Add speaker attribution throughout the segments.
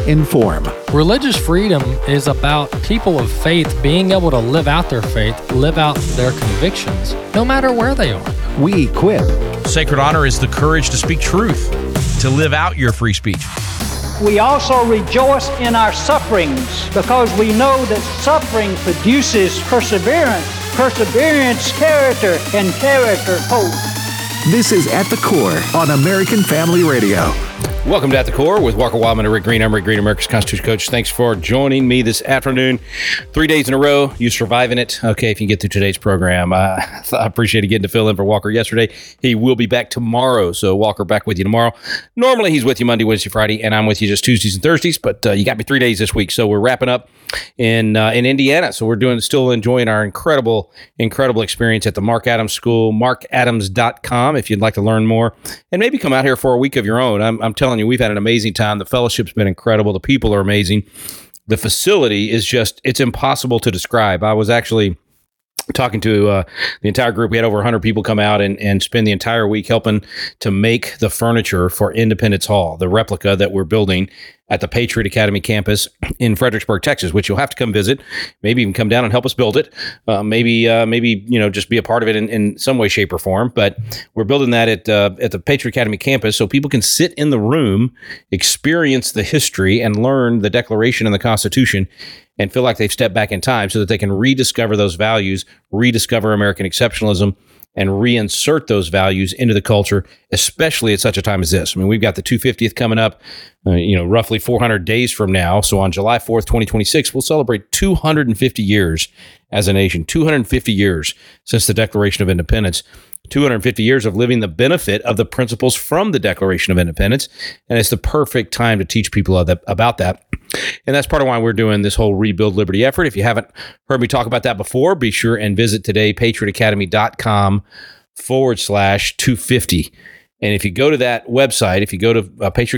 Speaker 1: inform.
Speaker 2: Religious freedom is about people of faith being able to live out their faith, live out their convictions, no matter where they are.
Speaker 1: We equip.
Speaker 3: Sacred honor is the courage to speak truth, to live out your free speech.
Speaker 4: We also rejoice in our sufferings because we know that suffering produces perseverance, perseverance, character, and character, hope.
Speaker 1: This is At the Core on American Family Radio.
Speaker 3: Welcome to At the Core with Walker Wildman and Rick Green. I'm Rick Green, America's Constitution Coach. Thanks for joining me this afternoon. 3 days in a row, you surviving it. Okay, if you can get through today's program. I appreciate getting to fill in for Walker yesterday. He will be back tomorrow, so Walker back with you tomorrow. Normally, he's with you Monday, Wednesday, Friday, and I'm with you just Tuesdays and Thursdays, but you got me 3 days this week, so we're wrapping up in Indiana. So we're still enjoying our incredible experience at the Mark Adams School, markadams.com, if you'd like to learn more, and maybe come out here for a week of your own. I'm telling you, we've had an amazing time. The fellowship's been incredible. The people are amazing. The facility is it's impossible to describe. I was actually talking to the entire group. We had over 100 people come out and spend the entire week helping to make the furniture for Independence Hall, the replica that we're building at the Patriot Academy campus in Fredericksburg, Texas, which you'll have to come visit, maybe even come down and help us build it. Maybe just be a part of it in some way, shape, or form. But we're building that at the Patriot Academy campus so people can sit in the room, experience the history, and learn the Declaration and the Constitution and feel like they've stepped back in time so that they can rediscover those values, rediscover American exceptionalism, and reinsert those values into the culture, especially at such a time as this. I mean, we've got the 250th coming up, roughly 400 days from now. So on July 4th, 2026, we'll celebrate 250 years as a nation, 250 years since the Declaration of Independence, 250 years of living the benefit of the principles from the Declaration of Independence. And it's the perfect time to teach people about that. And that's part of why we're doing this whole Rebuild Liberty effort. If you haven't heard me talk about that before, be sure and visit today, patriotacademy.com/250. And if you go to that website, if you go to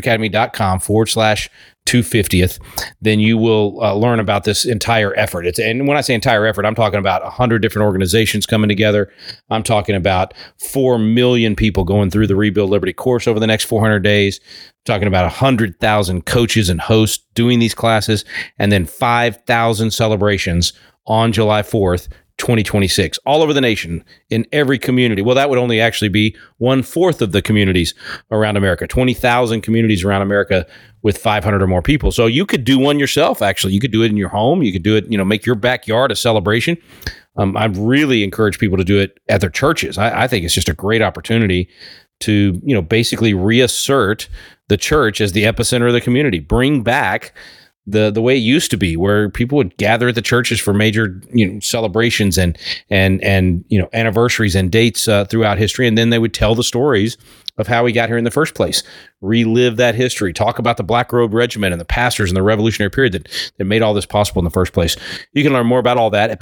Speaker 3: patriotacademy.com/250th, then you will learn about this entire effort. And when I say entire effort, I'm talking about 100 different organizations coming together. I'm talking about 4 million people going through the Rebuild Liberty course over the next 400 days. I'm talking about 100,000 coaches and hosts doing these classes, and then 5,000 celebrations on July 4th, 2026, all over the nation, in every community. Well, that would only actually be 1/4 of the communities around America, 20,000 communities around America with 500 or more people. So you could do one yourself, actually. You could do it in your home. You could do it, make your backyard a celebration. I'd really encourage people to do it at their churches. I think it's just a great opportunity to, basically reassert the church as the epicenter of the community, bring back the way it used to be, where people would gather at the churches for major, celebrations and anniversaries and dates throughout history. And then they would tell the stories of how we got here in the first place, relive that history, talk about the Black Robe Regiment and the pastors in the Revolutionary period that made all this possible in the first place. You can learn more about all that at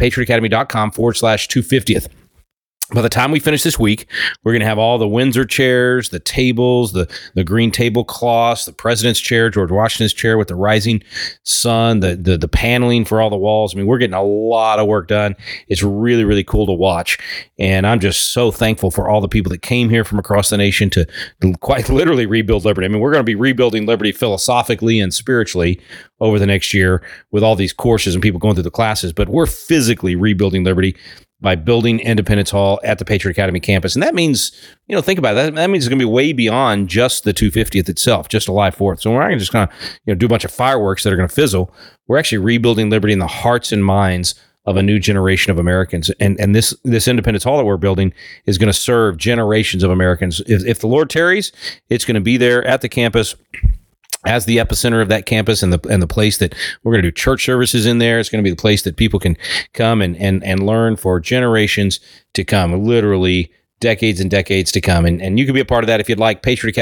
Speaker 3: patriotacademy.com/250th. By the time we finish this week, we're going to have all the Windsor chairs, the tables, the green tablecloths, the president's chair, George Washington's chair with the rising sun, the paneling for all the walls. I mean, we're getting a lot of work done. It's really, really cool to watch. And I'm just so thankful for all the people that came here from across the nation to quite literally rebuild liberty. I mean, we're going to be rebuilding liberty philosophically and spiritually over the next year with all these courses and people going through the classes. But we're physically rebuilding liberty by building Independence Hall at the Patriot Academy campus. And that means, think about it, that means it's going to be way beyond just the 250th itself, just July 4th. So we're not going to just kind of, do a bunch of fireworks that are going to fizzle. We're actually rebuilding liberty in the hearts and minds of a new generation of Americans. And this Independence Hall that we're building is going to serve generations of Americans. If the Lord tarries, it's going to be there at the campus as the epicenter of that campus and the place that we're going to do church services in there. It's going to be the place that people can come and learn for generations to come, literally decades and decades to come. And you can be a part of that if you'd like,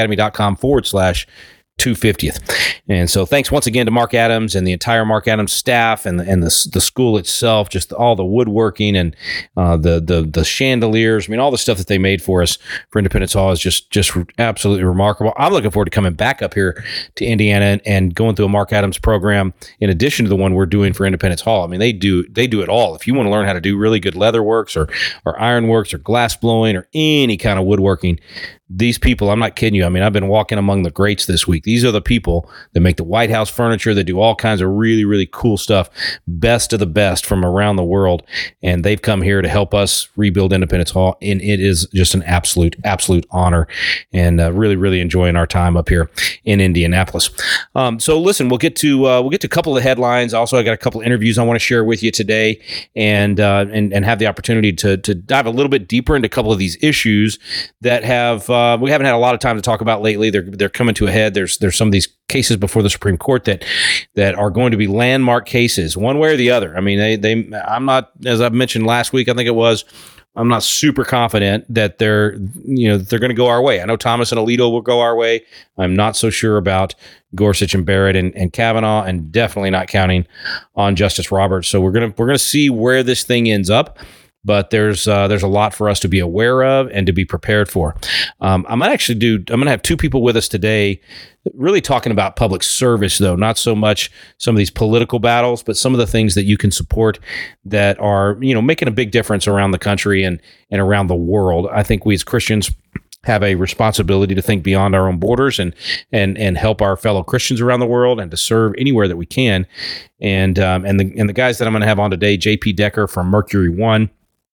Speaker 3: patriotacademy.com/250th. And so thanks once again to Mark Adams and the entire Mark Adams staff and the school itself, just all the woodworking and the chandeliers. I mean, all the stuff that they made for us for Independence Hall is just absolutely remarkable. I'm looking forward to coming back up here to Indiana and going through a Mark Adams program in addition to the one we're doing for Independence Hall. I mean, they do it all. If you want to learn how to do really good leather works or iron works or glass blowing or any kind of woodworking, these people, I'm not kidding you. I mean, I've been walking among the greats this week. These are the people that make the White House furniture, that do all kinds of really, really cool stuff, best of the best from around the world. And they've come here to help us rebuild Independence Hall. And it is just an absolute honor, and really, really enjoying our time up here in Indianapolis. So listen, we'll get to a couple of headlines. Also, I got a couple of interviews I want to share with you today, and have the opportunity to dive a little bit deeper into a couple of these issues that we haven't had a lot of time to talk about lately. They're coming to a head. There's some of these cases before the Supreme Court that are going to be landmark cases, one way or the other. I mean, I'm not, as I mentioned last week, I think it was, I'm not super confident that they're going to go our way. I know Thomas and Alito will go our way. I'm not so sure about Gorsuch and Barrett and Kavanaugh, and definitely not counting on Justice Roberts. So we're gonna see where this thing ends up. But there's a lot for us to be aware of and to be prepared for. I'm going to have two people with us today, really talking about public service, though, not so much some of these political battles, but some of the things that you can support that are, making a big difference around the country and around the world. I think we as Christians have a responsibility to think beyond our own borders and help our fellow Christians around the world, and to serve anywhere that we can. And the guys that I'm going to have on today, JP Decker from Mercury One.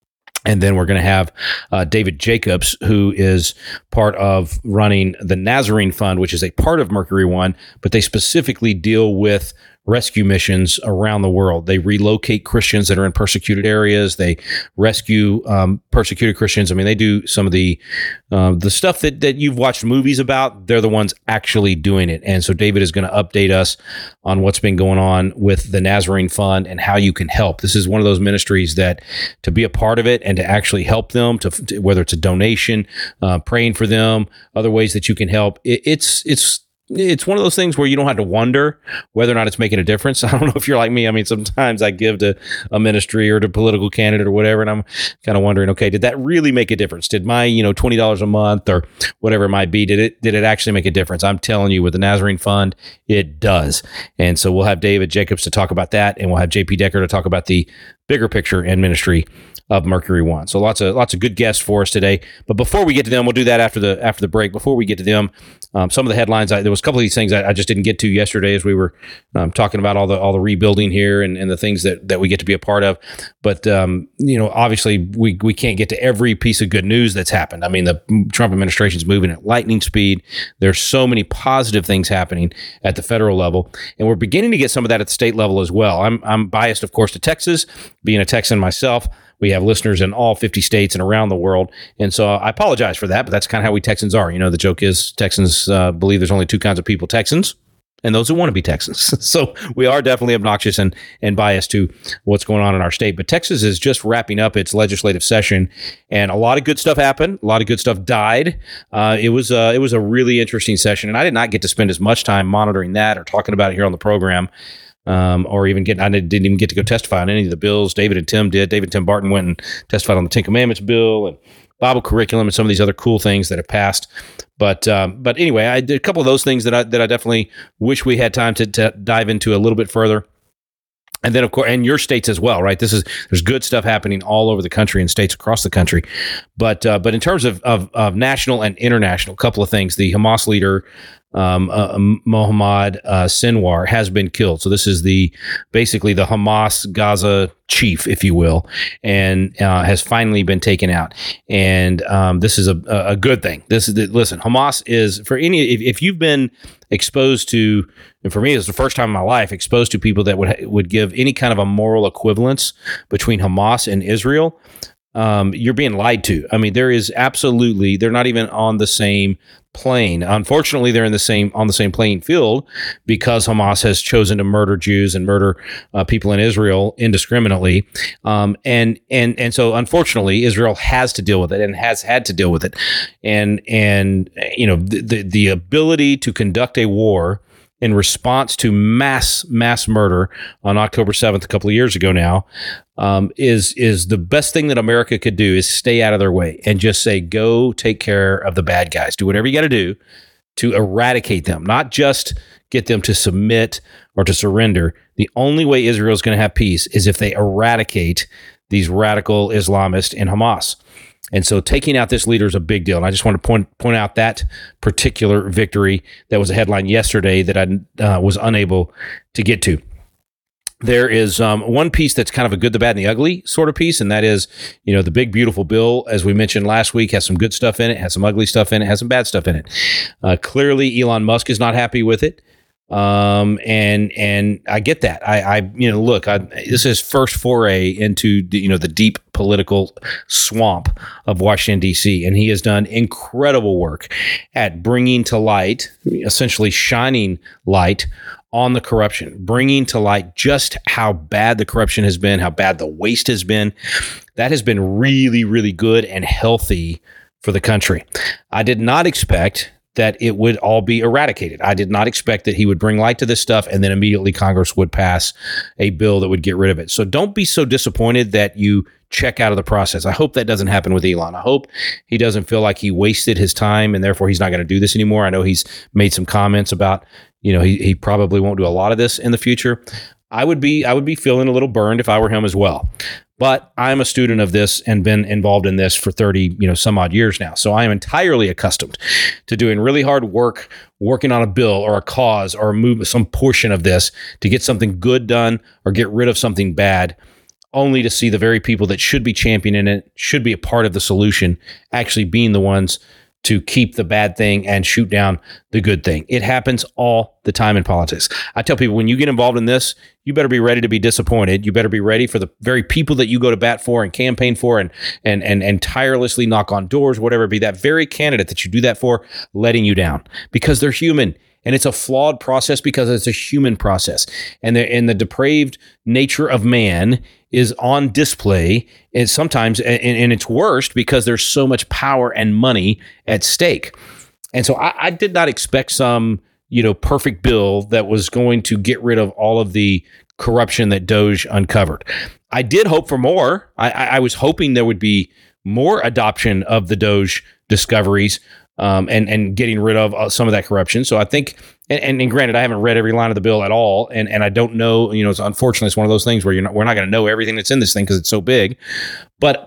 Speaker 3: And then we're going to have David Jacobs, who is part of running the Nazarene Fund, which is a part of Mercury One, but they specifically deal with rescue missions around the world. They relocate Christians that are in persecuted areas. They rescue persecuted Christians. I mean, they do some of the stuff that you've watched movies about. They're the ones actually doing it. And so David is going to update us on what's been going on with the Nazarene Fund and how you can help. This is one of those ministries that, to be a part of it and to actually help them, to whether it's a donation, praying for them, other ways that you can help, it's one of those things where you don't have to wonder whether or not it's making a difference. I don't know if you're like me. I mean, sometimes I give to a ministry or to a political candidate or whatever, and I'm kind of wondering, okay, did that really make a difference? Did my, $20 a month or whatever it might be, did it actually make a difference? I'm telling you, with the Nazarene Fund, it does. And so we'll have David Jacobs to talk about that, and we'll have JP Decker to talk about the bigger picture and ministry of Mercury One. So lots of good guests for us today. But before we get to them, we'll do that after the break. Before we get to them, some of the headlines, there was a couple of these things I just didn't get to yesterday as we were talking about all the rebuilding here and the things that we get to be a part of. But obviously we can't get to every piece of good news that's happened. I mean, the Trump administration's moving at lightning speed. There's so many positive things happening at the federal level, and we're beginning to get some of that at the state level as well. I'm biased, of course, to Texas, being a Texan myself. We have listeners in all 50 states and around the world. And so I apologize for that, but that's kind of how we Texans are. The joke is Texans believe there's only two kinds of people, Texans and those who want to be Texans. So we are definitely obnoxious and biased to what's going on in our state. But Texas is just wrapping up its legislative session, and a lot of good stuff happened. A lot of good stuff died. It was a really interesting session, and I did not get to spend as much time monitoring that or talking about it here on the program. Or even I didn't even get to go testify on any of the bills. David and Tim did. David and Tim Barton went and testified on the Ten Commandments bill and Bible curriculum and some of these other cool things that have passed. But anyway, I did a couple of those things that I definitely wish we had time to dive into a little bit further. And then, of course, and your states as well, right? There's good stuff happening all over the country and states across the country. But in terms of national and international, a couple of things. The Hamas leader, Mohammad Sinwar, has been killed. So this is basically the Hamas Gaza chief, if you will, and has finally been taken out. And this is a good thing. Listen, Hamas is, for if you've been exposed to, and for me, it's the first time in my life exposed to people that would give any kind of a moral equivalence between Hamas and Israel. You're being lied to. I mean, they're not even on the same plane. Unfortunately, they're on the same playing field because Hamas has chosen to murder Jews and murder people in Israel indiscriminately. And so unfortunately, Israel has to deal with it and has had to deal with it. And the ability to conduct a war in response to mass murder on October 7th, a couple of years ago now, is the best thing that America could do, is stay out of their way and just say, go take care of the bad guys. Do whatever you got to do to eradicate them, not just get them to submit or to surrender. The only way Israel is going to have peace is if they eradicate these radical Islamists in Hamas. And so taking out this leader is a big deal. And I just want to point out that particular victory that was a headline yesterday that I was unable to get to. There is one piece that's kind of a good, the bad, and the ugly sort of piece, and that is, the big, beautiful bill, as we mentioned last week, has some good stuff in it, has some ugly stuff in it, has some bad stuff in it. Clearly, Elon Musk is not happy with it. And I get that. This is his first foray into the deep political swamp of Washington, D.C., and he has done incredible work at bringing to light, essentially shining light on the corruption, bringing to light just how bad the corruption has been, how bad the waste has been. That has been really, really good and healthy for the country. I did not expect that it would all be eradicated. I did not expect that he would bring light to this stuff and then immediately Congress would pass a bill that would get rid of it. So don't be so disappointed that you check out of the process. I hope that doesn't happen with Elon. I hope he doesn't feel like he wasted his time and therefore he's not going to do this anymore. I know he's made some comments about, he probably won't do a lot of this in the future. I would be feeling a little burned if I were him as well. But I'm a student of this and been involved in this for 30, some odd years now. So I am entirely accustomed to doing really hard work, working on a bill or a cause or some portion of this to get something good done or get rid of something bad, only to see the very people that should be championing it, should be a part of the solution, actually being the ones to keep the bad thing and shoot down the good thing. It happens all the time in politics. I tell people, when you get involved in this, you better be ready to be disappointed. You better be ready for the very people that you go to bat for and campaign for and tirelessly knock on doors, whatever it be, that very candidate that you do that for, letting you down because they're human. And it's a flawed process because it's a human process. And the depraved nature of man is on display, and sometimes in its worst because there's so much power and money at stake. And so I did not expect some, perfect bill that was going to get rid of all of the corruption that Doge uncovered. I did hope for more. I was hoping there would be more adoption of the Doge discoveries, and getting rid of some of that corruption. So I think, and granted, I haven't read every line of the bill at all, and I don't know, unfortunately, it's one of those things where we're not going to know everything that's in this thing because it's so big. But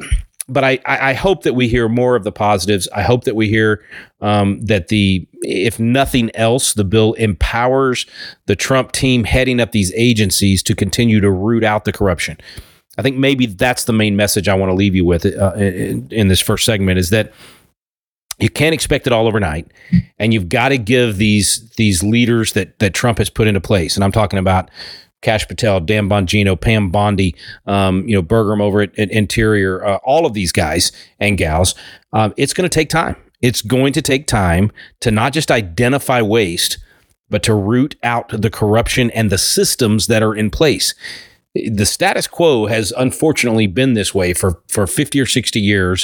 Speaker 3: I hope that we hear more of the positives. I hope that we hear that if nothing else, the bill empowers the Trump team heading up these agencies to continue to root out the corruption. I think maybe that's the main message I want to leave you with in this first segment, is that you can't expect it all overnight, and you've got to give these leaders that Trump has put into place. And I'm talking about Kash Patel, Dan Bongino, Pam Bondi, Burgum over at Interior, all of these guys and gals. It's going to take time. It's going to take time to not just identify waste, but to root out the corruption and the systems that are in place. The status quo has unfortunately been this way for 50 or 60 years.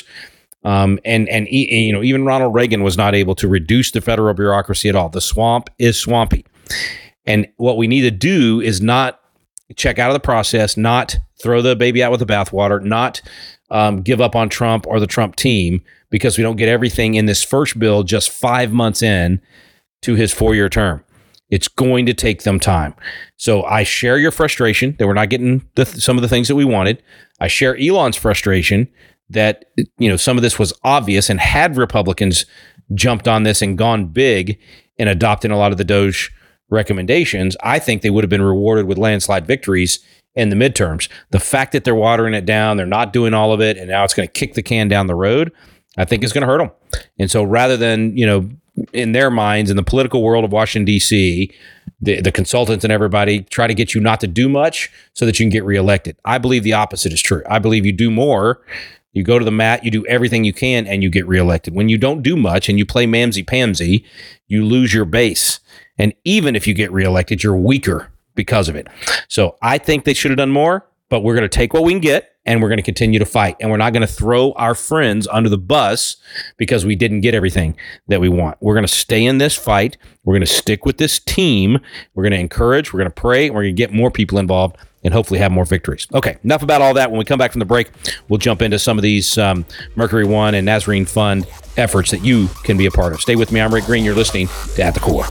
Speaker 3: Even Ronald Reagan was not able to reduce the federal bureaucracy at all. The swamp is swampy. And what we need to do is not check out of the process, not throw the baby out with the bathwater, not give up on Trump or the Trump team because we don't get everything in this first bill just 5 months in to his 4-year term. It's going to take them time. So I share your frustration that we're not getting some of the things that we wanted. I share Elon's frustration that, some of this was obvious, and had Republicans jumped on this and gone big and adopted a lot of the Doge recommendations, I think they would have been rewarded with landslide victories in the midterms. The fact that they're watering it down, they're not doing all of it, and now it's going to kick the can down the road, I think is going to hurt them. And so rather than, in their minds, in the political world of Washington, D.C., the consultants and everybody try to get you not to do much so that you can get reelected. I believe the opposite is true. I believe you do more. You go to the mat, you do everything you can, and you get reelected. When you don't do much and you play mamsy-pamsy, you lose your base. And even if you get reelected, you're weaker because of it. So I think they should have done more, but we're going to take what we can get, and we're going to continue to fight. And we're not going to throw our friends under the bus because we didn't get everything that we want. We're going to stay in this fight. We're going to stick with this team. We're going to encourage. We're going to pray. And we're going to get more people involved and hopefully have more victories. Okay, enough about all that. When we come back from the break, we'll jump into some of these Mercury One and Nazarene Fund efforts that you can be a part of. Stay with me. I'm Rick Green. You're listening to At the Core.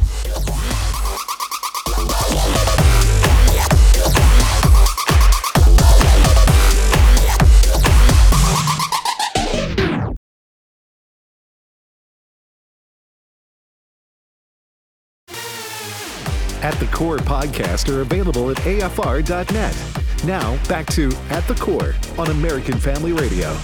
Speaker 1: At the Core podcast are available at afr.net. Now, back to At the Core on American Family Radio.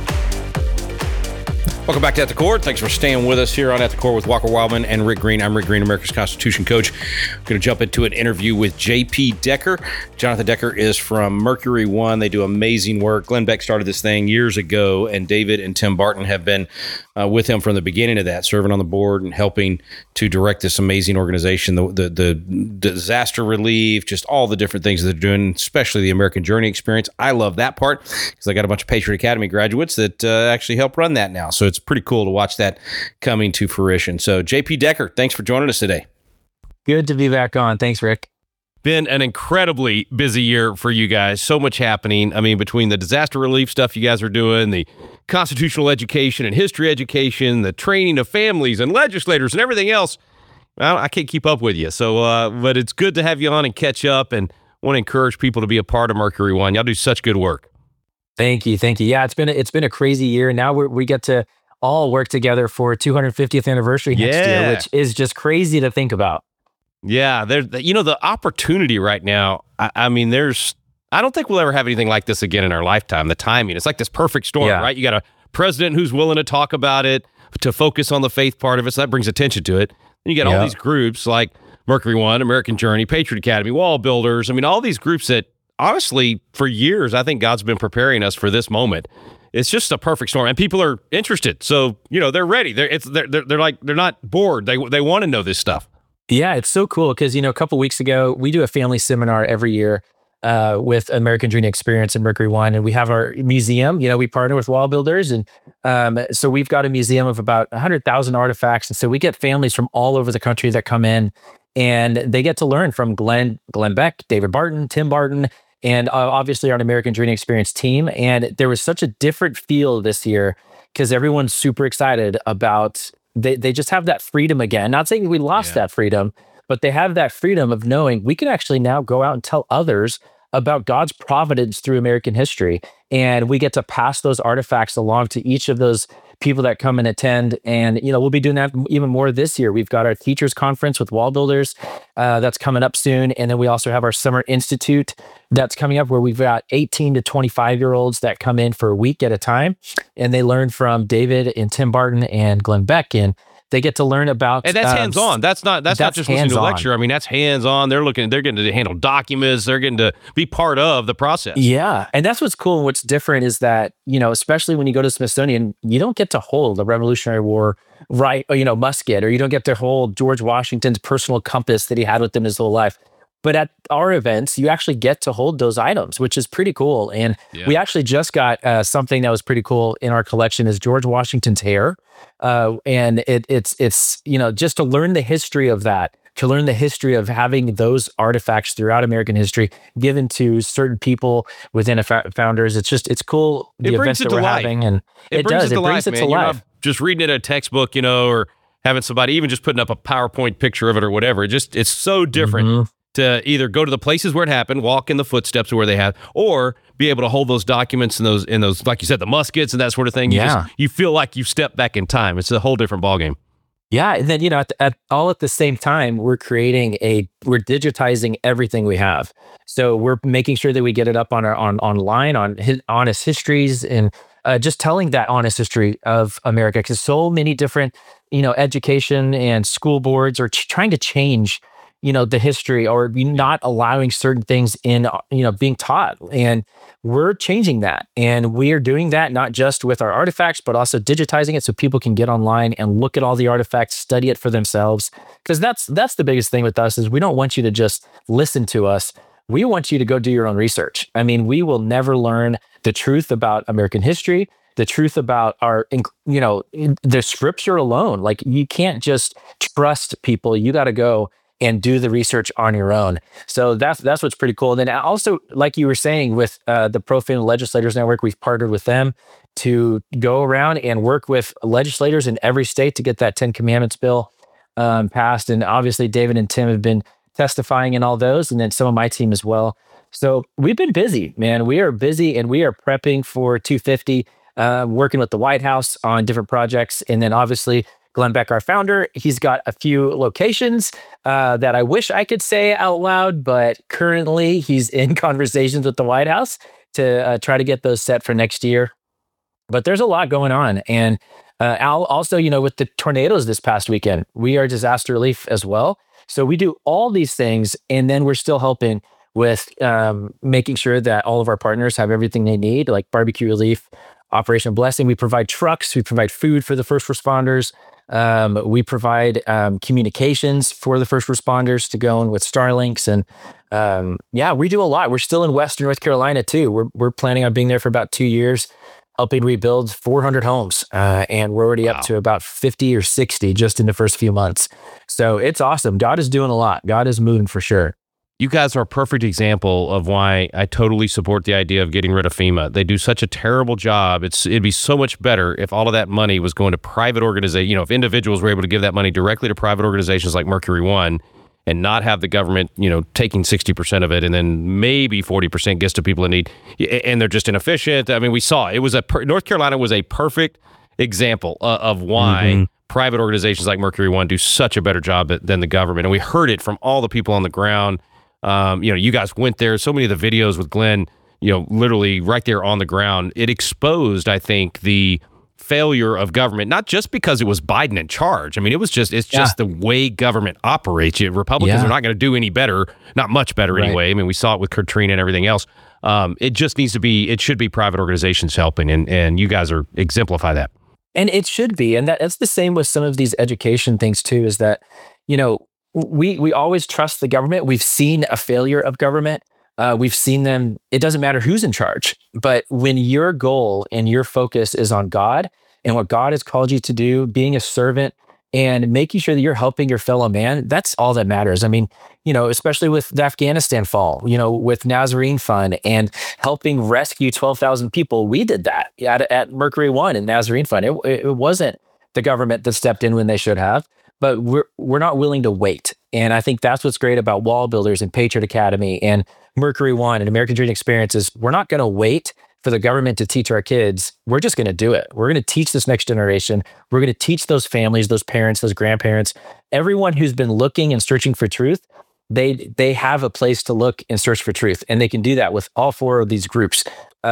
Speaker 3: Welcome back to At the Core. Thanks for staying with us here on At the Core with Walker Wildman and Rick Green. I'm Rick Green, America's Constitution coach. I'm going to jump into an interview with J.P. Decker. Jonathan Decker is from Mercury One. They do amazing work. Glenn Beck started this thing years ago, and David and Tim Barton have been with him from the beginning of that, serving on the board and helping to direct this amazing organization, the disaster relief, just all the different things that they're doing, especially the American Journey experience. I love that part because I got a bunch of Patriot Academy graduates that actually help run that now. So it's pretty cool to watch that coming to fruition. So JP Decker, thanks for joining us today.
Speaker 5: Good to be back on. Thanks, Rick.
Speaker 6: Been an incredibly busy year for you guys. So much happening. I mean, between the disaster relief stuff you guys are doing, the constitutional education and history education, the training of families and legislators and everything else, I can't keep up with you. So, but it's good to have you on and catch up, and want to encourage people to be a part of Mercury One. Y'all do such good work.
Speaker 5: Thank you. Yeah, it's been a crazy year. Now we get to all work together for 250th anniversary next year, which is just crazy to think about.
Speaker 6: Yeah, the opportunity right now. I mean, I don't think we'll ever have anything like this again in our lifetime. The timing, it's like this perfect storm, right? You got a president who's willing to talk about it, to focus on the faith part of it, so that brings attention to it. Then you got all these groups like Mercury One, American Journey, Patriot Academy, Wall Builders. I mean, all these groups that honestly, for years, I think God's been preparing us for this moment. It's just a perfect storm, and people are interested. So, they're ready. They're not bored. They want to know this stuff.
Speaker 5: Yeah, it's so cool because, a couple of weeks ago, we do a family seminar every year with American Journey Experience and Mercury One, and we have our museum. We partner with Wall Builders, and so we've got a museum of about 100,000 artifacts, and so we get families from all over the country that come in, and they get to learn from Glenn Beck, David Barton, Tim Barton, and obviously our American Journey Experience team. And there was such a different feel this year because everyone's super excited about, they just have that freedom again. Not saying we lost that freedom, but they have that freedom of knowing we can actually now go out and tell others about God's providence through American history. And we get to pass those artifacts along to each of those people that come and attend. And, we'll be doing that even more this year. We've got our teachers conference with Wall Builders that's coming up soon. And then we also have our Summer Institute that's coming up where we've got 18 to 25-year-olds that come in for a week at a time. And they learn from David and Tim Barton and Glenn Beck. And they get to learn about,
Speaker 6: and that's hands-on. That's not just listening to a lecture. I mean, that's hands-on. They're getting to handle documents. They're getting to be part of the process.
Speaker 5: Yeah. And that's what's cool. And what's different is that, especially when you go to Smithsonian, you don't get to hold the Revolutionary War musket, or you don't get to hold George Washington's personal compass that he had with him his whole life. But at our events, you actually get to hold those items, which is pretty cool. And we actually just got something that was pretty cool in our collection is George Washington's hair. And it's just to learn the history of that, to learn the history of having those artifacts throughout American history given to certain people within founders. It's cool, the events that we're having. And it brings it to life. You're not
Speaker 6: just reading it in a textbook, or having somebody even just putting up a PowerPoint picture of it or whatever. It's so different to either go to the places where it happened, walk in the footsteps of where they have, or be able to hold those documents and those, like you said, the muskets and that sort of thing. You feel like you've stepped back in time. It's a whole different ballgame.
Speaker 5: Yeah. And then, at the same time, we're digitizing everything we have. So we're making sure that we get it up online on honest histories and just telling that honest history of America. Because so many different, education and school boards are trying to change the history, or not allowing certain things in, being taught. And we're changing that. And we are doing that not just with our artifacts, but also digitizing it so people can get online and look at all the artifacts, study it for themselves. Because that's the biggest thing with us is we don't want you to just listen to us. We want you to go do your own research. I mean, we will never learn the truth about American history, the truth about our, the scripture alone. Like, you can't just trust people. You got to go and do the research on your own. So that's what's pretty cool. And then also, like you were saying, with the Pro-Family Legislators Network, we've partnered with them to go around and work with legislators in every state to get that 10 Commandments bill passed. And obviously, David and Tim have been testifying in all those, and then some of my team as well. So we've been busy, man. We are busy, and we are prepping for 250, working with the White House on different projects, and then obviously Glenn Beck, our founder, he's got a few locations that I wish I could say out loud, but currently he's in conversations with the White House to try to get those set for next year. But there's a lot going on. And Al, also, with the tornadoes this past weekend, we are disaster relief as well. So we do all these things, and then we're still helping with making sure that all of our partners have everything they need, like barbecue relief, Operation Blessing. We provide trucks, we provide food for the first responders. We provide communications for the first responders to go in with Starlinks. And we do a lot. We're still in Western North Carolina too. We're planning on being there for about 2 years, helping rebuild 400 homes. And we're already up to about 50 or 60 just in the first few months. So it's awesome. God is doing a lot. God is moving for sure.
Speaker 6: You guys are a perfect example of why I totally support the idea of getting rid of FEMA. They do such a terrible job. It'd be so much better if all of that money was going to private organizations. If individuals were able to give that money directly to private organizations like Mercury One and not have the government, taking 60% of it and then maybe 40% gets to people in need, and they're just inefficient. I mean, we saw it was North Carolina was a perfect example of why private organizations like Mercury One do such a better job than the government. And we heard it from all the people on the ground. You guys went there. So many of the videos with Glenn, literally right there on the ground. It exposed, I think, the failure of government, not just because it was Biden in charge. I mean, it's just the way government operates. Republicans are not going to do any better, not much better anyway. I mean, we saw it with Katrina and everything else. It just it should be private organizations helping, and you guys exemplify that.
Speaker 5: And it should be. And that's the same with some of these education things too, is that, we always trust the government. We've seen a failure of government. We've seen them. It doesn't matter who's in charge, but when your goal and your focus is on God and what God has called you to do, being a servant and making sure that you're helping your fellow man, that's all that matters. I mean, especially with the Afghanistan fall, with Nazarene Fund and helping rescue 12,000 people, we did that at Mercury One and Nazarene Fund. It wasn't the government that stepped in when they should have. But we're not willing to wait. And I think that's what's great about Wall Builders and Patriot Academy and Mercury One and American Dream Experiences. We're not going to wait for the government to teach our kids. We're just going to do it. We're going to teach this next generation. We're going to teach those families, those parents, those grandparents, everyone who's been looking and searching for truth. They have a place to look and search for truth. And they can do that with all four of these groups.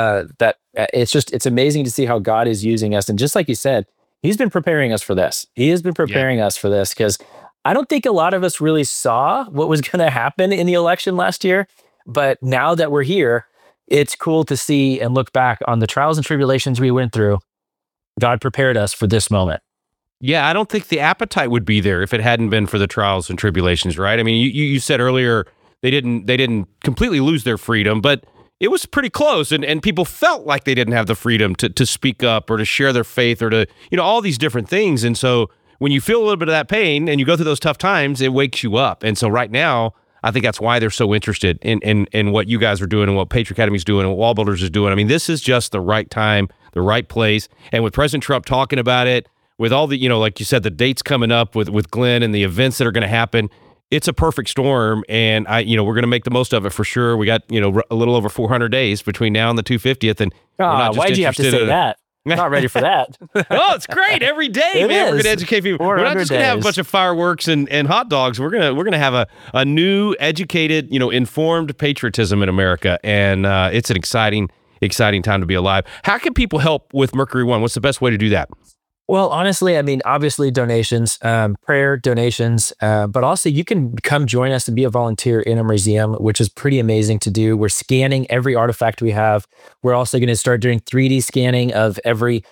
Speaker 5: It's amazing to see how God is using us. And just like you said, He's been preparing us for this. He has been preparing us for this because I don't think a lot of us really saw what was going to happen in the election last year. But now that we're here, it's cool to see and look back on the trials and tribulations we went through. God prepared us for this moment.
Speaker 6: Yeah, I don't think the appetite would be there if it hadn't been for the trials and tribulations, right? I mean, you said earlier they didn't completely lose their freedom, but it was pretty close, and people felt like they didn't have the freedom to speak up or to share their faith or to, all these different things. And so when you feel a little bit of that pain and you go through those tough times, it wakes you up. And so right now, I think that's why they're so interested in what you guys are doing and what Patriot Academy is doing and what Wall Builders is doing. I mean, this is just the right time, the right place. And with President Trump talking about it, with all the, like you said, the dates coming up with Glenn and the events that are going to happen, it's a perfect storm, and we're going to make the most of it for sure. We got, a little over 400 days between now and the 250th, and
Speaker 5: why'd you have to say that? I'm not ready for that.
Speaker 6: Oh, it's great every day, man. We're going to educate people. We're not just going to have a bunch of fireworks and hot dogs. We're gonna have a new, educated, informed patriotism in America, and it's an exciting time to be alive. How can people help with Mercury One? What's the best way to do that?
Speaker 5: Well, honestly, I mean, obviously donations, prayer donations, but also you can come join us and be a volunteer in a museum, which is pretty amazing to do. We're scanning every artifact we have. We're also going to start doing 3D scanning of every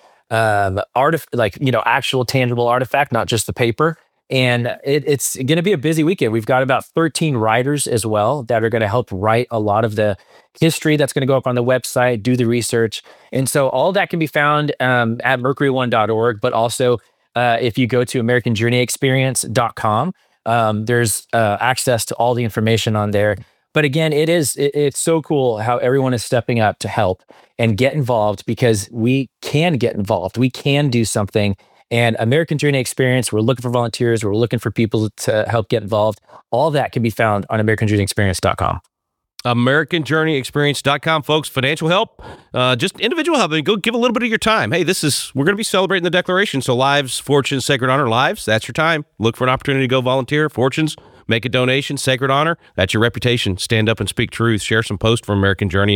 Speaker 5: actual tangible artifact, not just the paper. And it's going to be a busy weekend. We've got about 13 writers as well that are going to help write a lot of the history that's going to go up on the website, do the research. And so all that can be found at mercury1.org, but also if you go to americanjourneyexperience.com, there's access to all the information on there. But again, it's so cool how everyone is stepping up to help and get involved, because we can get involved. We can do something. And American Journey Experience, we're looking for volunteers. We're looking for people to help get involved. All that can be found on americanjourneyexperience.com.
Speaker 6: AmericanJourneyExperience.com, folks. Financial help, just individual help. I mean, go give a little bit of your time. Hey, we're going to be celebrating the Declaration. So lives, fortunes, sacred honor, lives, that's your time. Look for an opportunity to go volunteer. Fortunes, make a donation. Sacred honor, that's your reputation. Stand up and speak truth. Share some posts from American Journey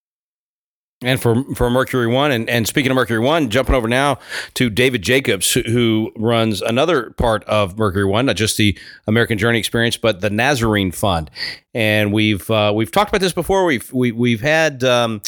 Speaker 3: And for Mercury One, and speaking of Mercury One, jumping over now to David Jacobs, who runs another part of Mercury One, not just the American Journey Experience, but the Nazarene Fund. And we've talked about this before. We've had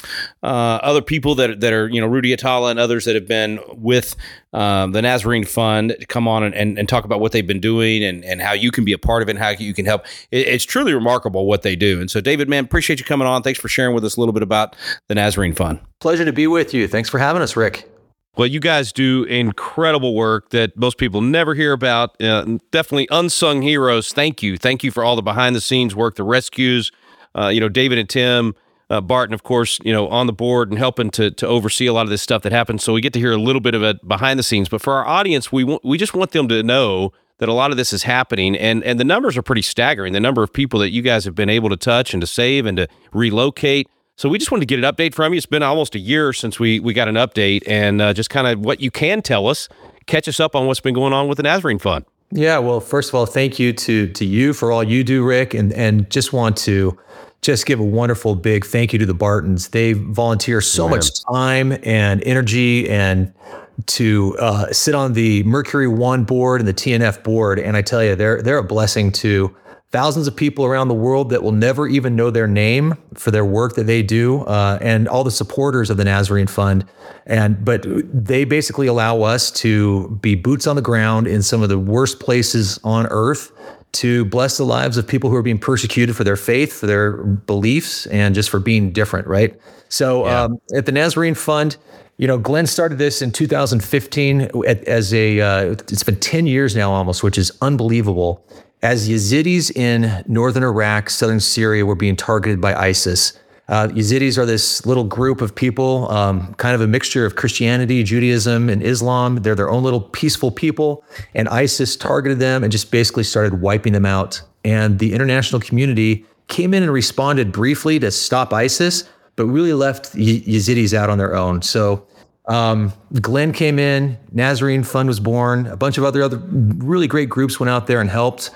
Speaker 3: other people that are Rudy Atala and others that have been with the Nazarene Fund come on and talk about what they've been doing and how you can be a part of it and how you can help. It's truly remarkable what they do. And so, David, man, appreciate you coming on. Thanks for sharing with us a little bit about the Nazarene Fund.
Speaker 7: Pleasure to be with you. Thanks for having us, Rick.
Speaker 6: Well, you guys do incredible work that most people never hear about. Definitely unsung heroes. Thank you. Thank you for all the behind-the-scenes work, the rescues. David and Tim Barton, of course, on the board and helping to oversee a lot of this stuff that happens. So we get to hear a little bit of it behind the scenes. But for our audience, we just want them to know that a lot of this is happening. And the numbers are pretty staggering, the number of people that you guys have been able to touch and to save and to relocate. So we just wanted to get an update from you. It's been almost a year since we got an update, and just kind of what you can tell us, catch us up on what's been going on with the Nazarene Fund.
Speaker 7: Yeah, well, first of all, thank you to you for all you do, Rick, and just want to give a wonderful big thank you to the Bartons. They volunteer so much time and energy and to sit on the Mercury One board and the TNF board, and I tell you, they're a blessing to thousands of people around the world that will never even know their name for their work that they do, and all the supporters of the Nazarene Fund. But they basically allow us to be boots on the ground in some of the worst places on earth to bless the lives of people who are being persecuted for their faith, for their beliefs, and just for being different, right? So at the Nazarene Fund, Glenn started this in 2015 it's been 10 years now almost, which is unbelievable. As Yazidis in northern Iraq, southern Syria were being targeted by ISIS. Yazidis are this little group of people, kind of a mixture of Christianity, Judaism, and Islam. They're their own little peaceful people, and ISIS targeted them and just basically started wiping them out. And the international community came in and responded briefly to stop ISIS, but really left Yazidis out on their own. So Glenn came in, Nazarene Fund was born, a bunch of other really great groups went out there and helped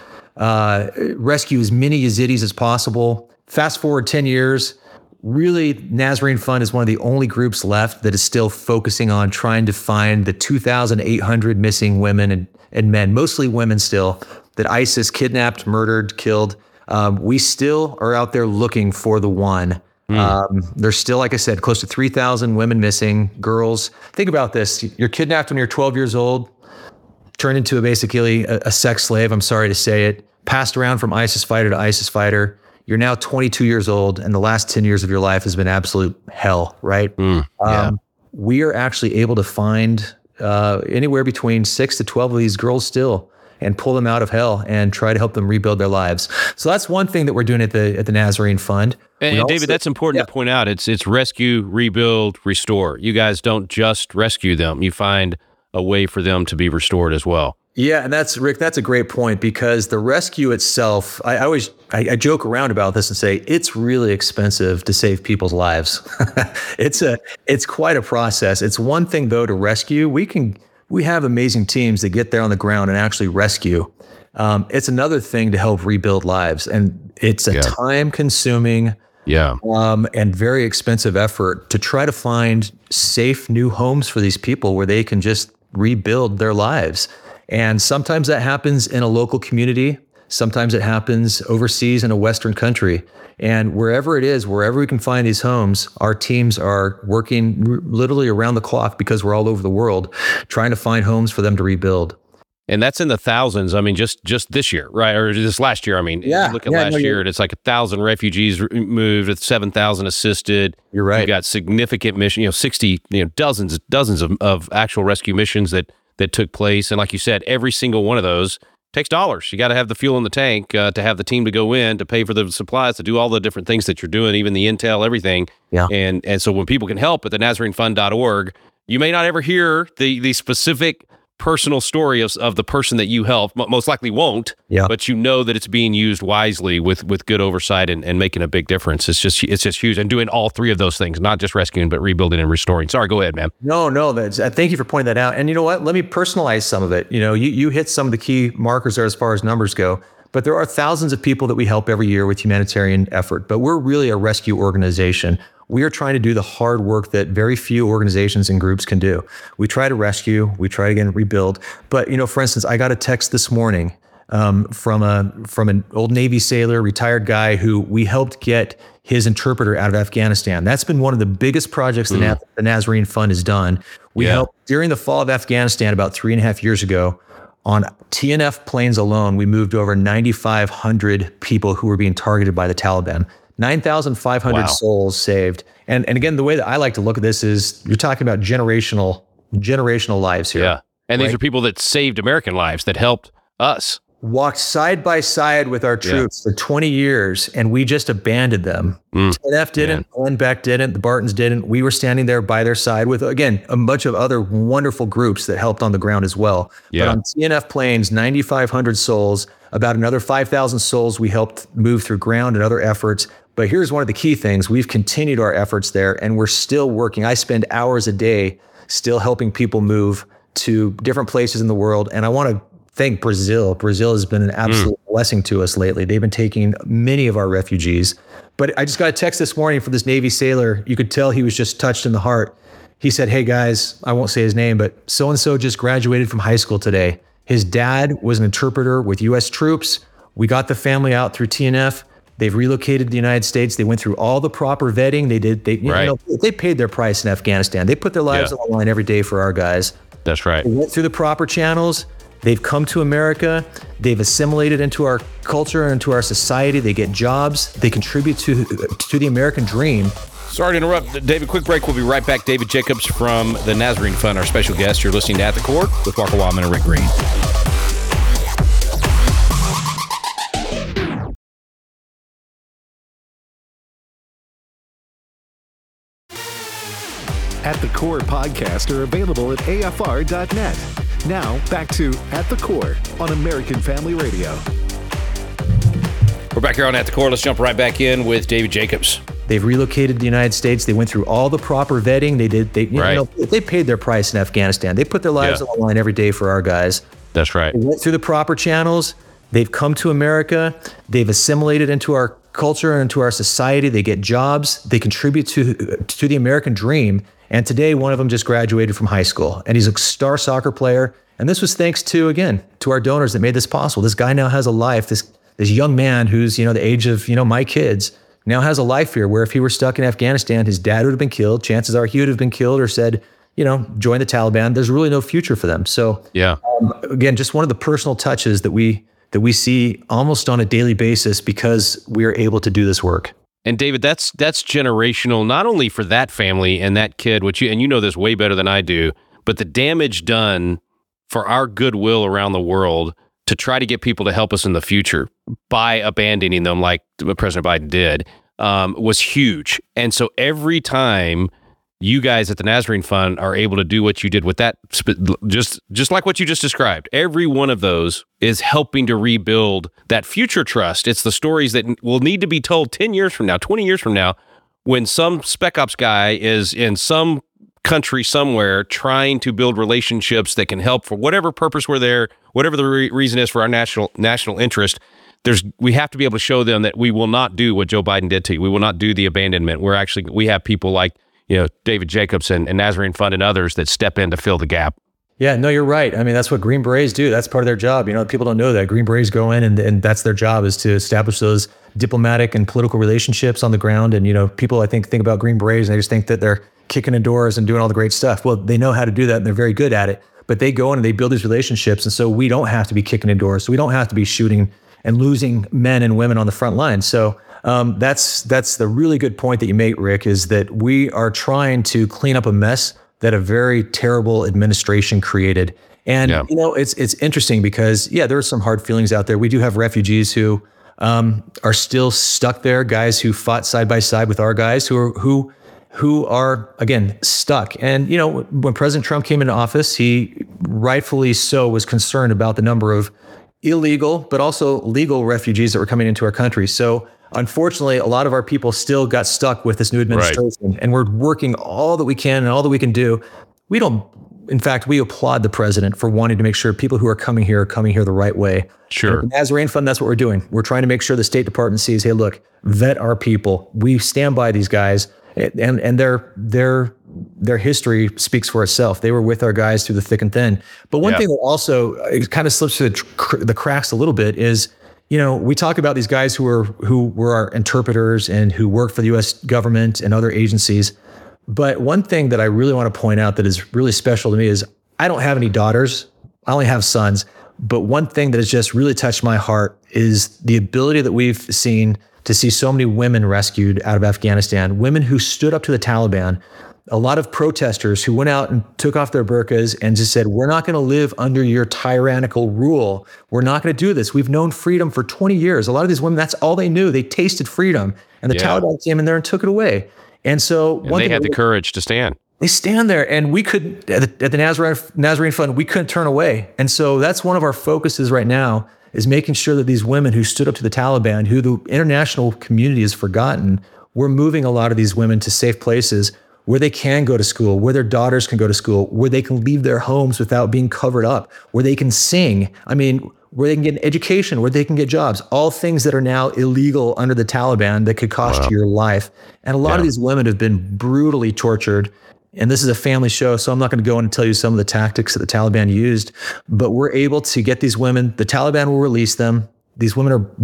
Speaker 7: rescue as many Yazidis as possible. Fast forward 10 years, really Nazarene Fund is one of the only groups left that is still focusing on trying to find the 2,800 missing women and men, mostly women still, that ISIS kidnapped, murdered, killed. We still are out there looking for the one. There's still, like I said, close to 3,000 women missing, girls. Think about this. You're kidnapped when you're 12 years old, turned into basically a sex slave, I'm sorry to say it, passed around from ISIS fighter to ISIS fighter. You're now 22 years old, and the last 10 years of your life has been absolute hell, right? We are actually able to find anywhere between 6 to 12 of these girls still and pull them out of hell and try to help them rebuild their lives. So that's one thing that we're doing at the Nazarene Fund.
Speaker 6: And David, that's important to point out. It's rescue, rebuild, restore. You guys don't just rescue them. You find a way for them to be restored as well.
Speaker 7: Yeah, and Rick, that's a great point, because the rescue itself, I joke around about this and say it's really expensive to save people's lives. It's quite a process. It's one thing though to rescue. We have amazing teams that get there on the ground and actually rescue. It's another thing to help rebuild lives, and it's a time-consuming and very expensive effort to try to find safe new homes for these people where they can just rebuild their lives. And sometimes that happens in a local community. Sometimes it happens overseas in a Western country. And wherever it is, wherever we can find these homes, our teams are working literally around the clock, because we're all over the world trying to find homes for them to rebuild.
Speaker 6: And that's in the thousands. I mean, just this year, right? Or this last year. I mean, look at last year, and it's like 1,000 refugees moved, with 7,000 assisted.
Speaker 7: You're right.
Speaker 6: You've got significant mission, 60, dozens of actual rescue missions that took place. And like you said, every single one of those takes dollars. You got to have the fuel in the tank to have the team to go in, to pay for the supplies, to do all the different things that you're doing, even the intel, everything. Yeah. And so when people can help at the NazareneFund.org, you may not ever hear the specific personal story of the person that you helped. Most likely won't, but you know that it's being used wisely with good oversight and making a big difference. It's just huge. And doing all three of those things, not just rescuing, but rebuilding and restoring. Sorry, go ahead, man.
Speaker 7: No, thank you for pointing that out. And you know what? Let me personalize some of it. You know, you hit some of the key markers there as far as numbers go, but there are thousands of people that we help every year with humanitarian effort, but we're really a rescue organization. We are trying to do the hard work that very few organizations and groups can do. We try to rescue, we try to again rebuild. But you know, for instance, I got a text this morning from an old Navy sailor, retired guy who we helped get his interpreter out of Afghanistan. That's been one of the biggest projects the Nazarene Fund has done. We helped during the fall of Afghanistan about 3.5 years ago. On TNF planes alone, we moved over 9,500 people who were being targeted by the Taliban. 9,500 souls saved. And again, the way that I like to look at this is you're talking about generational lives here.
Speaker 6: Yeah. And these are people that saved American lives, that helped us.
Speaker 7: Walked side by side with our troops for 20 years, and we just abandoned them. TNF didn't, Glenn Beck didn't, the Bartons didn't. We were standing there by their side with, again, a bunch of other wonderful groups that helped on the ground as well. But on TNF planes, 9,500 souls, about another 5,000 souls we helped move through ground and other efforts. But here's one of the key things. We've continued our efforts there, and we're still working. I spend hours a day still helping people move to different places in the world. And I want to thank Brazil. Brazil has been an absolute blessing to us lately. They've been taking many of our refugees. But I just got a text this morning from this Navy sailor. You could tell he was just touched in the heart. He said, "Hey guys, I won't say his name, but so-and-so just graduated from high school today. His dad was an interpreter with U.S. troops. We got the family out through TNF. They've relocated to the United States. They went through all the proper vetting. They paid their price in Afghanistan. They put their lives on the line every day for our guys.
Speaker 6: That's right.
Speaker 7: They went through the proper channels. They've come to America. They've assimilated into our culture and into our society. They get jobs. They contribute to the American dream."
Speaker 3: Sorry to interrupt, David. Quick break. We'll be right back. David Jacobs from the Nazarene Fund, our special guest. You're listening to At the Core with Walker Wildman and Rick Green.
Speaker 1: At the Core podcasts are available at afr.net. Now, back to At the Core on American Family Radio.
Speaker 3: We're back here on At the Core. Let's jump right back in with David Jacobs.
Speaker 7: They've relocated to the United States. They went through all the proper vetting. They paid their price in Afghanistan. They put their lives on the line every day for our guys.
Speaker 6: That's right.
Speaker 7: They went through the proper channels. They've come to America. They've assimilated into our culture and into our society. They get jobs. They contribute to the American dream. And today, one of them just graduated from high school, and he's a star soccer player. And this was thanks to our donors that made this possible. This guy now has a life. This young man who's, the age of, my kids now has a life here where if he were stuck in Afghanistan, his dad would have been killed. Chances are he would have been killed or said, join the Taliban. There's really no future for them. So again, just one of the personal touches that we see almost on a daily basis because we are able to do this work.
Speaker 6: And David, that's generational, not only for that family and that kid, and you know this way better than I do, but the damage done for our goodwill around the world to try to get people to help us in the future by abandoning them like President Biden did was huge. And so every time you guys at the Nazarene Fund are able to do what you did with that, just like what you just described, every one of those is helping to rebuild that future trust. It's the stories that will need to be told 10 years from now, 20 years from now, when some spec ops guy is in some country somewhere trying to build relationships that can help for whatever purpose we're there, whatever the reason is for our national interest. We have to be able to show them that we will not do what Joe Biden did to you. We will not do the abandonment. We have people like David Jacobs and Nazarene Fund and others that step in to fill the gap.
Speaker 7: Yeah, no, you're right. I mean, that's what Green Berets do. That's part of their job. People don't know that. Green Berets go in and that's their job, is to establish those diplomatic and political relationships on the ground. And, people, I think about Green Berets and they just think that they're kicking in doors and doing all the great stuff. Well, they know how to do that and they're very good at it. But they go in and they build these relationships. And so we don't have to be kicking in doors. So we don't have to be shooting and losing men and women on the front line. So that's the really good point that you make, Rick, is that we are trying to clean up a mess that a very terrible administration created. And, it's interesting because, there are some hard feelings out there. We do have refugees who are still stuck there, guys who fought side by side with our guys who who are, again, stuck. And, when President Trump came into office, he rightfully so was concerned about the number of illegal, but also legal refugees that were coming into our country. So unfortunately, a lot of our people still got stuck with this new administration, and we're working all that we can and all that we can do. In fact, we applaud the president for wanting to make sure people who are coming here the right way.
Speaker 6: Sure.
Speaker 7: And the Nazarene Fund, that's what we're doing. We're trying to make sure the State Department sees, hey, look, vet our people. We stand by these guys, and their history speaks for itself. They were with our guys through the thick and thin. But one thing that also kind of slips through the cracks a little bit is, we talk about these guys who were our interpreters and who work for the U.S. government and other agencies. But one thing that I really want to point out that is really special to me is I don't have any daughters. I only have sons. But one thing that has just really touched my heart is the ability that we've seen to see so many women rescued out of Afghanistan, women who stood up to the Taliban, a lot of protesters who went out and took off their burqas and just said, we're not going to live under your tyrannical rule. We're not going to do this. We've known freedom for 20 years. A lot of these women, that's all they knew. They tasted freedom, and the Taliban came in there and took it away. And so
Speaker 6: they had the courage to stand.
Speaker 7: They stand there, and we could, at the Nazarene Fund, we couldn't turn away. And so that's one of our focuses right now, is making sure that these women who stood up to the Taliban, who the international community has forgotten, we're moving a lot of these women to safe places where they can go to school, where their daughters can go to school, where they can leave their homes without being covered up, where they can sing. Where they can get an education, where they can get jobs, all things that are now illegal under the Taliban that could cost you your life. And a lot of these women have been brutally tortured. And this is a family show, so I'm not going to go in and tell you some of the tactics that the Taliban used, but we're able to get these women. The Taliban will release them. These women are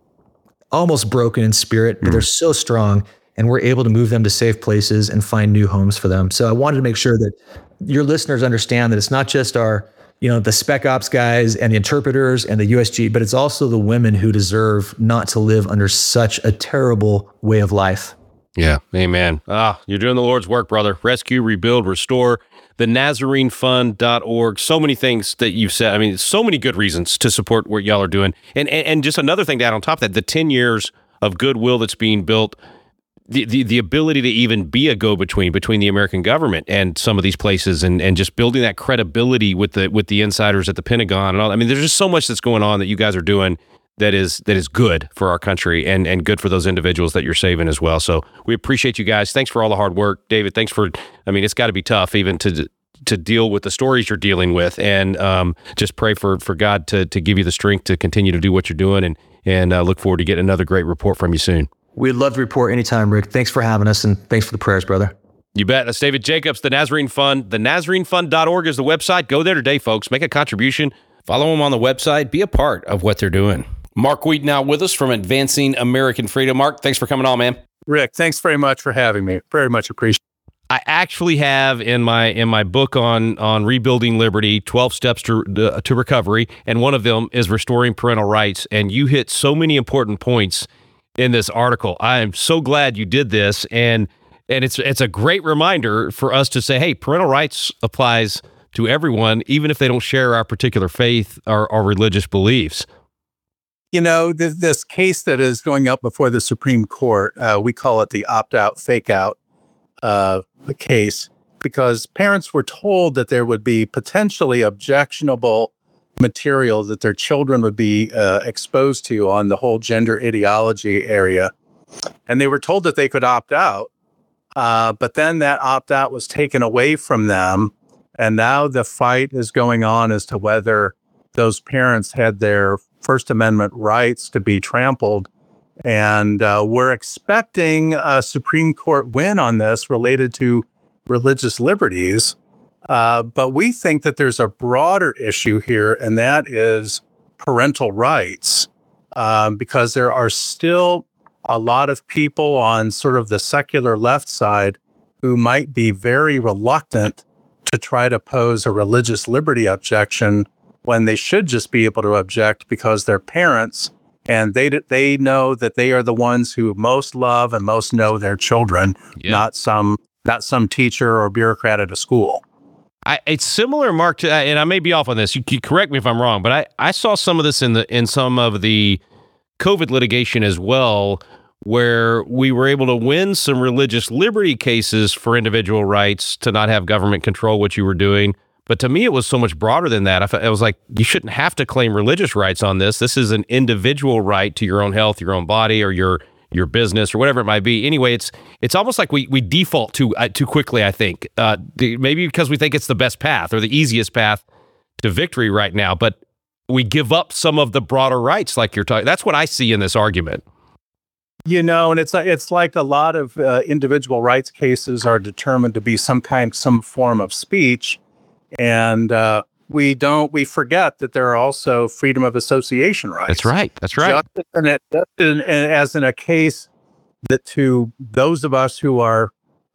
Speaker 7: almost broken in spirit, but they're so strong, and we're able to move them to safe places and find new homes for them. So I wanted to make sure that your listeners understand that it's not just our, the spec ops guys and the interpreters and the USG, but it's also the women who deserve not to live under such a terrible way of life.
Speaker 6: Yeah. Amen. You're doing the Lord's work, brother. Rescue, rebuild, restore. The NazareneFund.org. So many things that you've said. So many good reasons to support what y'all are doing. And just another thing to add on top of that, the 10 years of goodwill that's being built, the ability to even be a go-between between the American government and some of these places, and just building that credibility with the insiders at the Pentagon and all. There's just so much that's going on that you guys are doing that is good for our country and good for those individuals that you're saving as well. So we appreciate you guys. Thanks for all the hard work. David, thanks for, it's got to be tough even to deal with the stories you're dealing with, and just pray for God to give you the strength to continue to do what you're doing, and look forward to getting another great report from you soon.
Speaker 7: We'd love to report anytime, Rick. Thanks for having us, and thanks for the prayers, brother.
Speaker 6: You bet. That's David Jacobs, the Nazarene Fund. The NazareneFund.org is the website. Go there today, folks. Make a contribution.
Speaker 3: Follow them on the website. Be a part of what they're doing. Mark Wheat now with us from Advancing American Freedom. Mark, thanks for coming on, man.
Speaker 8: Rick, thanks very much for having me. Very much appreciated.
Speaker 6: I actually have in my book on rebuilding liberty, 12 steps to recovery, and one of them is restoring parental rights. And you hit so many important points in this article. I am so glad you did this, and it's a great reminder for us to say, hey, parental rights applies to everyone, even if they don't share our particular faith or religious beliefs.
Speaker 8: This case that is going up before the Supreme Court, we call it the opt-out, fake-out case, because parents were told that there would be potentially objectionable material that their children would be exposed to on the whole gender ideology area. And they were told that they could opt out, but then that opt-out was taken away from them. And now the fight is going on as to whether those parents had their First Amendment rights to be trampled. And we're expecting a Supreme Court win on this related to religious liberties. But we think that there's a broader issue here, and that is parental rights, because there are still a lot of people on sort of the secular left side who might be very reluctant to try to pose a religious liberty objection when they should just be able to object because they're parents and they know that they are the ones who most love and most know their children, not some teacher or bureaucrat at a school.
Speaker 6: It's similar, Mark, to, and I may be off on this. You correct me if I'm wrong, but I saw some of this in some of the COVID litigation as well, where we were able to win some religious liberty cases for individual rights to not have government control what you were doing. But to me, it was so much broader than that. I was like, you shouldn't have to claim religious rights on this. This is an individual right to your own health, your own body, or your business, or whatever it might be. Anyway, it's almost like we default too quickly, I think. Maybe because we think it's the best path or the easiest path to victory right now, but we give up some of the broader rights like you're talking. That's what I see in this argument.
Speaker 8: And it's like a lot of individual rights cases are determined to be some form of speech, and we forget that there are also freedom of association rights.
Speaker 6: That's right.
Speaker 8: As in a case that to those of us who are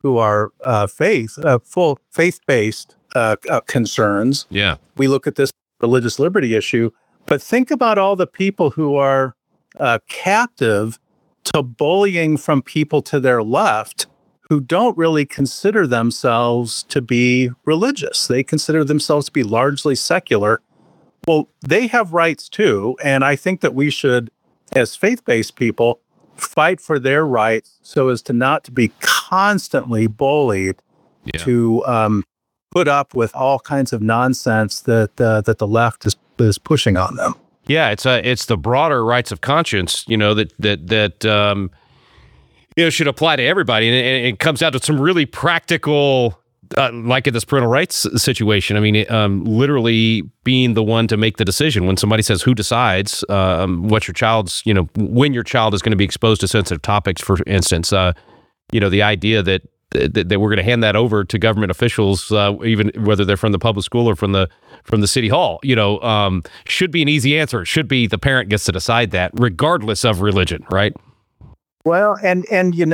Speaker 8: full faith-based concerns, we look at this religious liberty issue. But think about all the people who are captive to bullying from people to their left who don't really consider themselves to be religious. They consider themselves to be largely secular. Well, they have rights too. And I think that we should, as faith-based people, fight for their rights so as to not to be constantly bullied, to put up with all kinds of nonsense that the left is pushing on them.
Speaker 6: Yeah, it's the broader rights of conscience, that should apply to everybody, and it comes down to some really practical, like in this parental rights situation. I mean, literally being the one to make the decision when somebody says who decides what your child's, when your child is going to be exposed to sensitive topics. For instance, the idea that we're going to hand that over to government officials, even whether they're from the public school or from the city hall, should be an easy answer. It should be the parent gets to decide that, regardless of religion, right?
Speaker 8: Well, and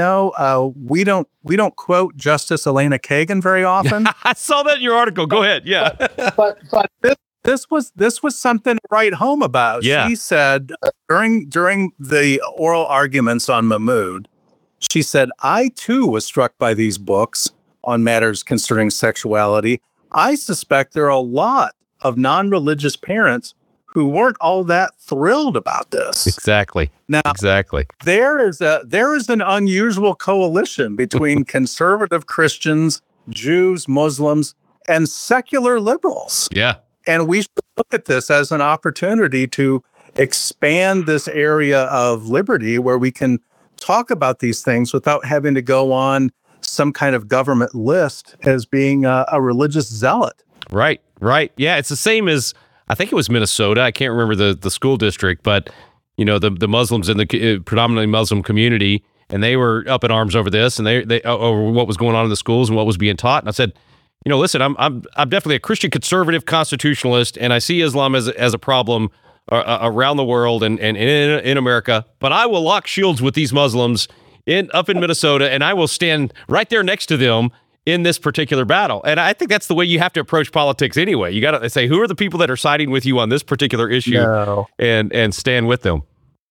Speaker 8: we don't quote Justice Elena Kagan very often.
Speaker 6: I saw that in your article. Go ahead. Yeah,
Speaker 8: but this was something to write home about.
Speaker 6: Yeah.
Speaker 8: She said during the oral arguments on Mahmoud, she said, I too was struck by these books on matters concerning sexuality. I suspect there are a lot of non-religious parents who weren't all that thrilled about this.
Speaker 6: Exactly.
Speaker 8: Now, there is an unusual coalition between conservative Christians, Jews, Muslims, and secular liberals.
Speaker 6: Yeah.
Speaker 8: And we should look at this as an opportunity to expand this area of liberty where we can talk about these things without having to go on some kind of government list as being a religious zealot.
Speaker 6: Right. Yeah, it's the same as, I think it was Minnesota. I can't remember the school district, but the Muslims in the predominantly Muslim community, and they were up in arms over this, and they over what was going on in the schools and what was being taught. And I said, listen, I'm definitely a Christian conservative constitutionalist, and I see Islam as a problem around the world and in America, but I will lock shields with these Muslims up in Minnesota, and I will stand right there next to them in this particular battle. And I think that's the way you have to approach politics anyway. You got to say, who are the people that are siding with you on this particular issue, and stand with them.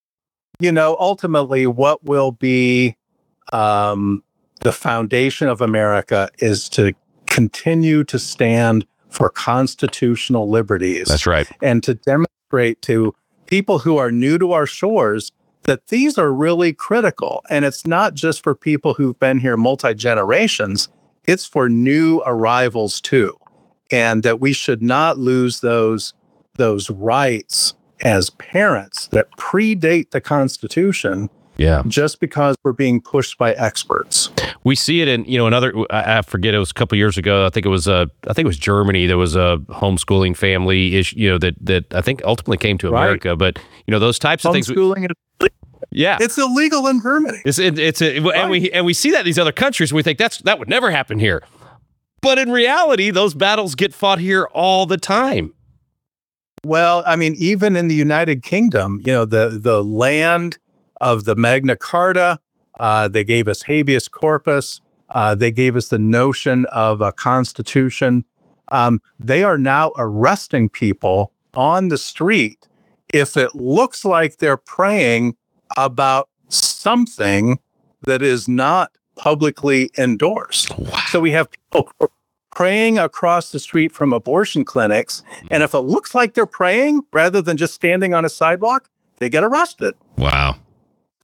Speaker 8: Ultimately, what will be the foundation of America is to continue to stand for constitutional liberties.
Speaker 6: That's right.
Speaker 8: And to demonstrate to people who are new to our shores that these are really critical. And it's not just for people who've been here multi-generations, it's for new arrivals too. And that we should not lose those rights as parents that predate the Constitution.
Speaker 6: Yeah.
Speaker 8: Just because we're being pushed by experts.
Speaker 6: We see it in, another, I forget, it was a couple of years ago. I think it was Germany. There was a homeschooling family issue, that I think ultimately came to America. Right. But, those types of things.
Speaker 8: Homeschooling, it's illegal in Germany.
Speaker 6: And we see that in these other countries. And we think that would never happen here. But in reality, those battles get fought here all the time.
Speaker 8: Well, I mean, even in the United Kingdom, the land of the Magna Carta, they gave us habeas corpus. They gave us the notion of a constitution. They are now arresting people on the street if it looks like they're praying about something that is not publicly endorsed.
Speaker 6: Wow.
Speaker 8: So we have people praying across the street from abortion clinics, and if it looks like they're praying rather than just standing on a sidewalk, they get arrested.
Speaker 6: Wow.
Speaker 8: So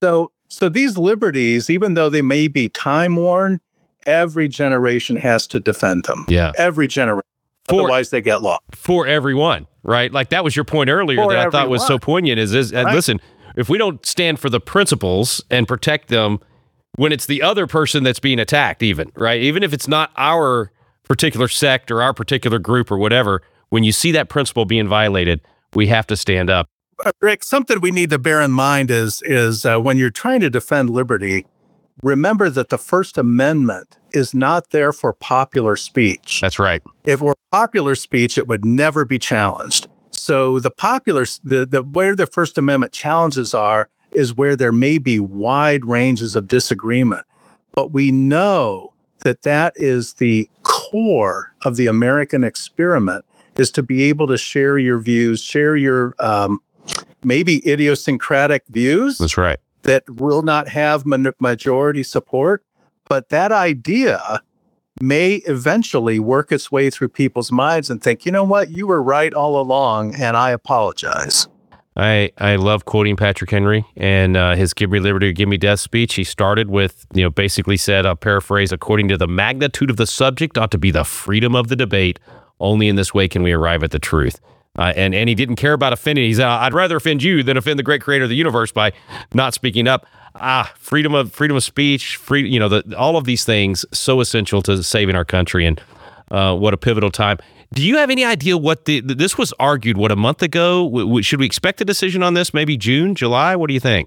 Speaker 8: So these liberties, even though they may be time-worn, every generation has to defend them.
Speaker 6: Yeah.
Speaker 8: Every generation. Otherwise, they get lost.
Speaker 6: For everyone, right? Like that was your point earlier that I thought was so poignant is right. Listen, if we don't stand for the principles and protect them when it's the other person that's being attacked even, right? Even if it's not our particular sect or our particular group or whatever, when you see that principle being violated, we have to stand up.
Speaker 8: Rick, something we need to bear in mind is when you're trying to defend liberty, remember that the First Amendment is not there for popular speech.
Speaker 6: That's right.
Speaker 8: If it were popular speech, it would never be challenged. So the where the First Amendment challenges are is where there may be wide ranges of disagreement. But we know that is the core of the American experiment, is to be able to share your views, share your maybe idiosyncratic views.
Speaker 6: That's right.
Speaker 8: That will not have majority support. But that idea may eventually work its way through people's minds and think, you know what, you were right all along, and I apologize.
Speaker 6: I love quoting Patrick Henry and his "Give me liberty or give me death" speech. He started with, basically said, I'll paraphrase, according to the magnitude of the subject ought to be the freedom of the debate. Only in this way can we arrive at the truth. And he didn't care about offending. He said, I'd rather offend you than offend the great creator of the universe by not speaking up. Freedom of speech, all of these things so essential to saving our country, and what a pivotal time. Do you have any idea what this was argued, a month ago? Should we expect a decision on this? Maybe June, July? What do you think?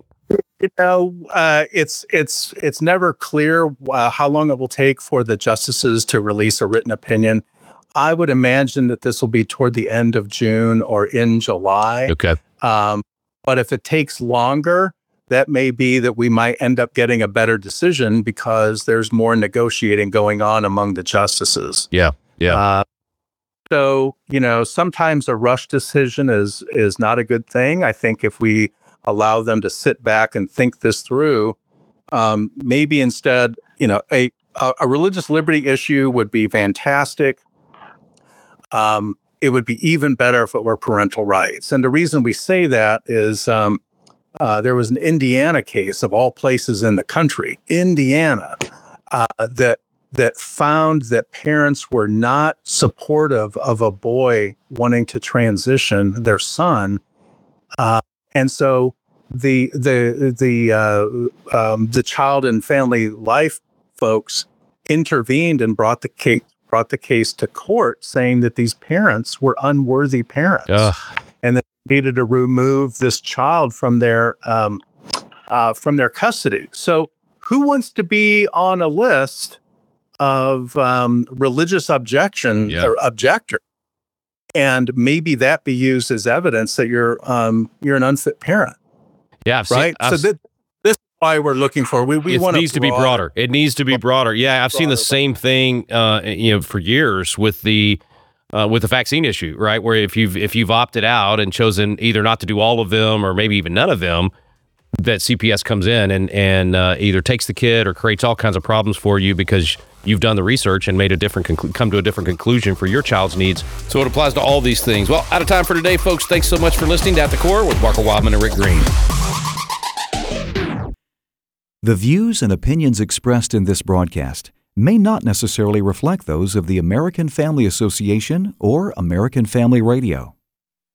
Speaker 8: It's never clear how long it will take for the justices to release a written opinion. I would imagine that this will be toward the end of June or in July.
Speaker 6: Okay.
Speaker 8: But if it takes longer, that may be that we might end up getting a better decision because there's more negotiating going on among the justices.
Speaker 6: Yeah.
Speaker 8: So, sometimes a rush decision is not a good thing. I think if we allow them to sit back and think this through, maybe instead, a religious liberty issue would be fantastic. It would be even better if it were parental rights. And the reason we say that is there was an Indiana case, of all places in the country, Indiana, that found that parents were not supportive of a boy wanting to transition their son, and so the Child and Family Life folks intervened and brought the case to court, saying that these parents were unworthy parents, and that they needed to remove this child from their custody. So, who wants to be on a list of religious objection or objector, and maybe that be used as evidence that you're an unfit parent?
Speaker 6: Yeah,
Speaker 8: right. So this is why we're looking for. We want
Speaker 6: needs to be broader. It needs to be broader. Yeah, I've seen the same thing, for years with the vaccine issue, right? Where if you've opted out and chosen either not to do all of them or maybe even none of them, that CPS comes in and either takes the kid or creates all kinds of problems for you because you've done the research and made come to a different conclusion for your child's needs.
Speaker 3: So it applies to all these things. Well, out of time for today, folks. Thanks so much for listening to At the Core with Walker Wildman and Rick Green.
Speaker 9: The views and opinions expressed in this broadcast may not necessarily reflect those of the American Family Association or American Family Radio.